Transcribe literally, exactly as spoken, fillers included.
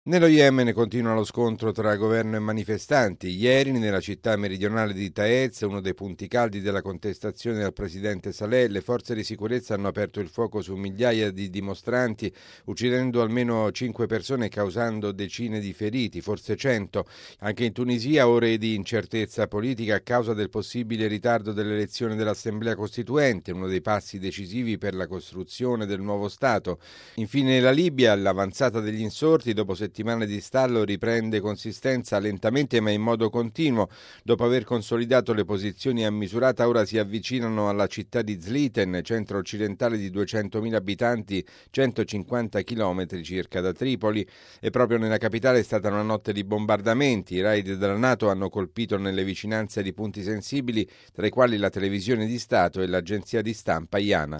Nello Yemen continua lo scontro tra governo e manifestanti. Ieri, nella città meridionale di Taez, uno dei punti caldi della contestazione al presidente Saleh, le forze di sicurezza hanno aperto il fuoco su migliaia di dimostranti, uccidendo almeno cinque persone e causando decine di feriti, forse cento. Anche in Tunisia, ore di incertezza politica a causa del possibile ritardo dell'elezione dell'Assemblea Costituente, uno dei passi decisivi per la costruzione del nuovo Stato. Infine la Libia, l'avanzata degli insorti, dopo settimane di stallo, riprende consistenza lentamente ma in modo continuo. Dopo aver consolidato le posizioni a Misurata, ora si avvicinano alla città di Zliten, centro occidentale di duecentomila abitanti, centocinquanta chilometri circa da Tripoli, e proprio nella capitale è stata una notte di bombardamenti. I raid della NATO hanno colpito nelle vicinanze di punti sensibili, tra i quali la televisione di Stato e l'agenzia di stampa IANA.